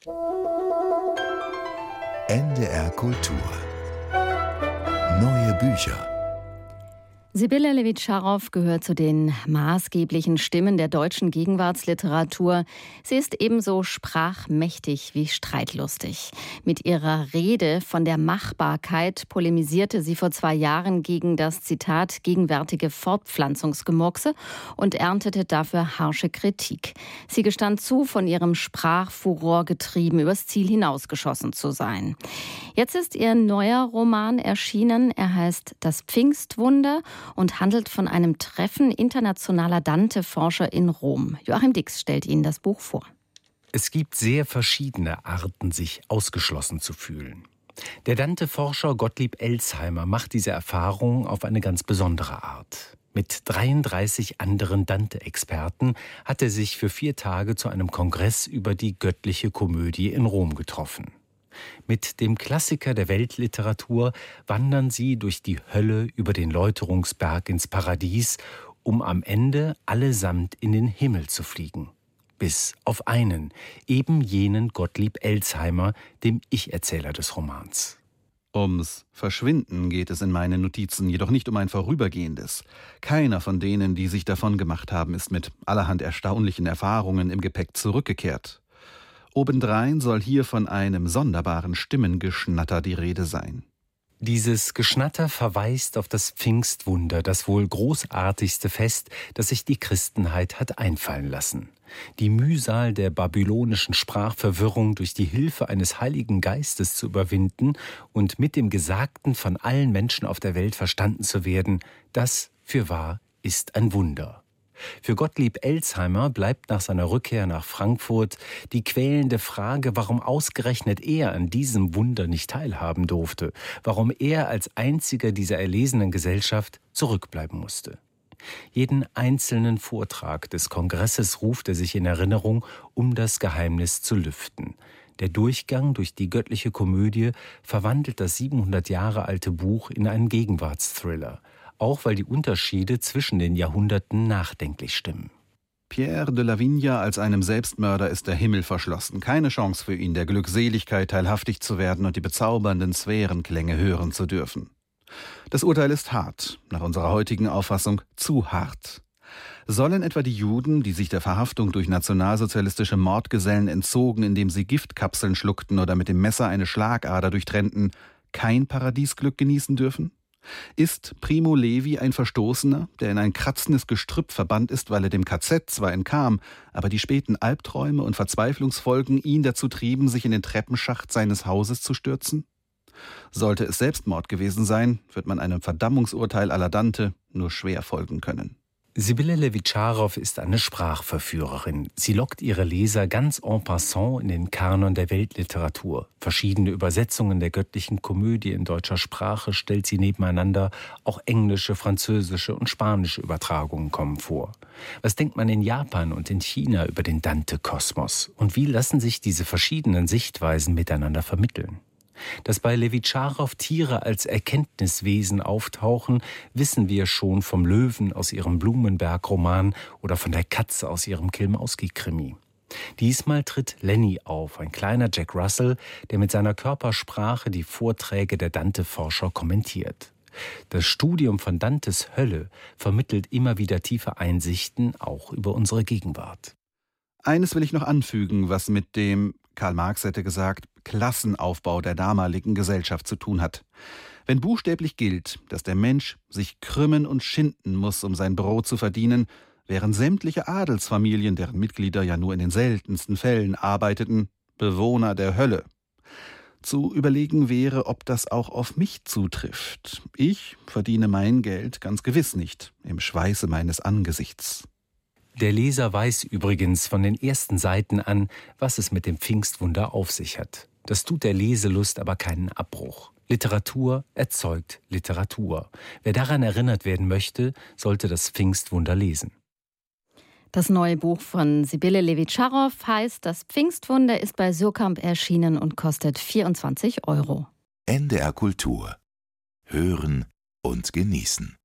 NDR Kultur. Neue Bücher. Sibylle Levitscharow gehört zu den maßgeblichen Stimmen der deutschen Gegenwartsliteratur. Sie ist ebenso sprachmächtig wie streitlustig. Mit ihrer Rede von der Machbarkeit polemisierte sie vor 2 Jahren gegen das, Zitat, gegenwärtige Fortpflanzungsgemurkse und erntete dafür harsche Kritik. Sie gestand zu, von ihrem Sprachfuror getrieben, übers Ziel hinausgeschossen zu sein. Jetzt ist ihr neuer Roman erschienen. Er heißt Das Pfingstwunder und handelt von einem Treffen internationaler Dante-Forscher in Rom. Joachim Dix stellt Ihnen das Buch vor. Es gibt sehr verschiedene Arten, sich ausgeschlossen zu fühlen. Der Dante-Forscher Gottlieb Elsheimer macht diese Erfahrung auf eine ganz besondere Art. Mit 33 anderen Dante-Experten hat er sich für 4 Tage zu einem Kongress über die göttliche Komödie in Rom getroffen. Mit dem Klassiker der Weltliteratur wandern sie durch die Hölle über den Läuterungsberg ins Paradies, um am Ende allesamt in den Himmel zu fliegen. Bis auf einen, eben jenen Gottlieb Elsheimer, dem Ich-Erzähler des Romans. Ums Verschwinden geht es in meinen Notizen, jedoch nicht um ein vorübergehendes. Keiner von denen, die sich davon gemacht haben, ist mit allerhand erstaunlichen Erfahrungen im Gepäck zurückgekehrt. Obendrein soll hier von einem sonderbaren Stimmengeschnatter die Rede sein. Dieses Geschnatter verweist auf das Pfingstwunder, das wohl großartigste Fest, das sich die Christenheit hat einfallen lassen. Die Mühsal der babylonischen Sprachverwirrung durch die Hilfe eines Heiligen Geistes zu überwinden und mit dem Gesagten von allen Menschen auf der Welt verstanden zu werden, das, fürwahr, ist ein Wunder. Für Gottlieb Elsheimer bleibt nach seiner Rückkehr nach Frankfurt die quälende Frage, warum ausgerechnet er an diesem Wunder nicht teilhaben durfte, warum er als einziger dieser erlesenen Gesellschaft zurückbleiben musste. Jeden einzelnen Vortrag des Kongresses ruft er sich in Erinnerung, um das Geheimnis zu lüften. Der Durchgang durch die göttliche Komödie verwandelt das 700 Jahre alte Buch in einen Gegenwartsthriller. Auch weil die Unterschiede zwischen den Jahrhunderten nachdenklich stimmen. Pierre de la Vigne als einem Selbstmörder ist der Himmel verschlossen. Keine Chance für ihn, der Glückseligkeit teilhaftig zu werden und die bezaubernden Sphärenklänge hören zu dürfen. Das Urteil ist hart, nach unserer heutigen Auffassung zu hart. Sollen etwa die Juden, die sich der Verhaftung durch nationalsozialistische Mordgesellen entzogen, indem sie Giftkapseln schluckten oder mit dem Messer eine Schlagader durchtrennten, kein Paradiesglück genießen dürfen? Ist Primo Levi ein Verstoßener, der in ein kratzendes Gestrüpp verbannt ist, weil er dem KZ zwar entkam, aber die späten Albträume und Verzweiflungsfolgen ihn dazu trieben, sich in den Treppenschacht seines Hauses zu stürzen? Sollte es Selbstmord gewesen sein, wird man einem Verdammungsurteil à la Dante nur schwer folgen können. Sibylle Levitscharow ist eine Sprachverführerin. Sie lockt ihre Leser ganz en passant in den Kanon der Weltliteratur. Verschiedene Übersetzungen der göttlichen Komödie in deutscher Sprache stellt sie nebeneinander. Auch englische, französische und spanische Übertragungen kommen vor. Was denkt man in Japan und in China über den Dante-Kosmos? Und wie lassen sich diese verschiedenen Sichtweisen miteinander vermitteln? Dass bei Levitscharow Tiere als Erkenntniswesen auftauchen, wissen wir schon vom Löwen aus ihrem Blumenberg-Roman oder von der Katze aus ihrem Kilmowski-Krimi. Diesmal tritt Lenny auf, ein kleiner Jack Russell, der mit seiner Körpersprache die Vorträge der Dante-Forscher kommentiert. Das Studium von Dantes Hölle vermittelt immer wieder tiefe Einsichten, auch über unsere Gegenwart. Eines will ich noch anfügen, was mit dem, Karl Marx hätte gesagt, Klassenaufbau der damaligen Gesellschaft zu tun hat. Wenn buchstäblich gilt, dass der Mensch sich krümmen und schinden muss, um sein Brot zu verdienen, wären sämtliche Adelsfamilien, deren Mitglieder ja nur in den seltensten Fällen arbeiteten, Bewohner der Hölle. Zu überlegen wäre, ob das auch auf mich zutrifft. Ich verdiene mein Geld ganz gewiss nicht im Schweiße meines Angesichts. Der Leser weiß übrigens von den ersten Seiten an, was es mit dem Pfingstwunder auf sich hat. Das tut der Leselust aber keinen Abbruch. Literatur erzeugt Literatur. Wer daran erinnert werden möchte, sollte das Pfingstwunder lesen. Das neue Buch von Sibylle Levitscharow heißt Das Pfingstwunder, ist bei Suhrkamp erschienen und kostet 24 €. NDR Kultur. Hören und genießen.